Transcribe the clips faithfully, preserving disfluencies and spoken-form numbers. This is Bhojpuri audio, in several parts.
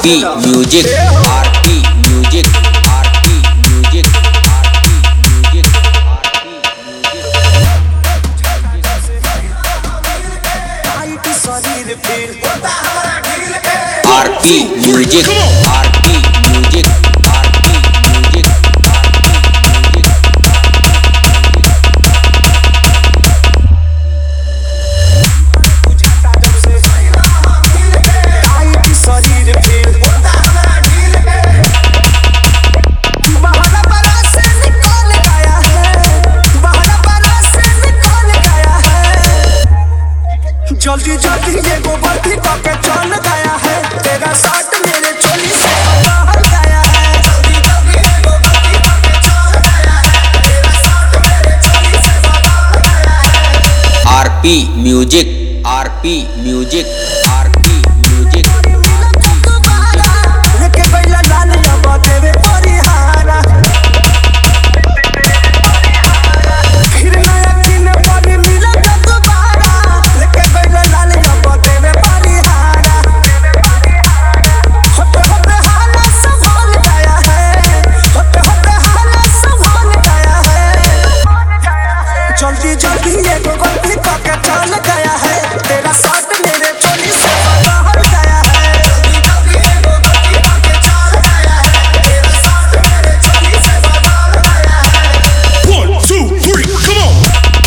RP music RP music RP music RP music RP music RP music RP music जल्दी जल्दी ये गोबर भी पके चल गया है, तेरा साथ मेरे चोली से बाहर गया है। जल्दी जल्दी ये गोबर भी पके चल गया है, तेरा साथ मेरे चोली से बाहर गया है। RP music RP music RP music लेके बैला लाल अब देवे परिहारा, फिर नया दिन पानी मिला दोबारा। लेके बैला लाल अब देवे परिहारा, होते होते हाला संभल गया है, होते होते हाला संभल गया है। जल्दी जल्दी ये गोबर भी पके चल गया है, तेरा साथ मेरे चोली से बाहर गया है। जल्दी जल्दी ये गोबर भी पके चल गया है, तेरा साथ मेरे चोली से बाहर गया है। One, two, three, come on!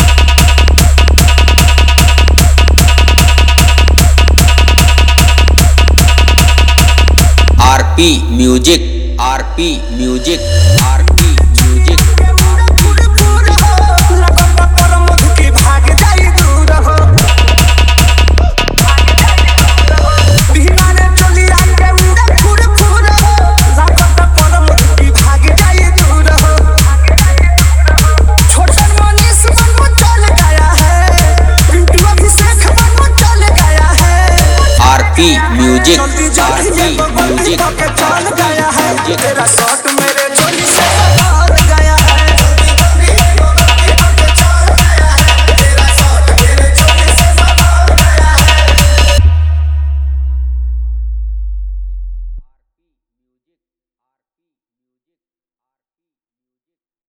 RP music RP music RP music पूरे पूरे हो लगन पर मधु की भाग जाई दूर हो, बिहाने चली आके उड़े पूरे पूरे हो लगन पर मधु की भाग जाई दूर हो। छोटन मनीष मन में चल गया है, पिंटू अभिषेक मन में चल गया है। आरपी म्यूजिक जल्दी जल्दी आरपी ये गोबर भी म्यूजिक पके चल गया है, तेरा शॉट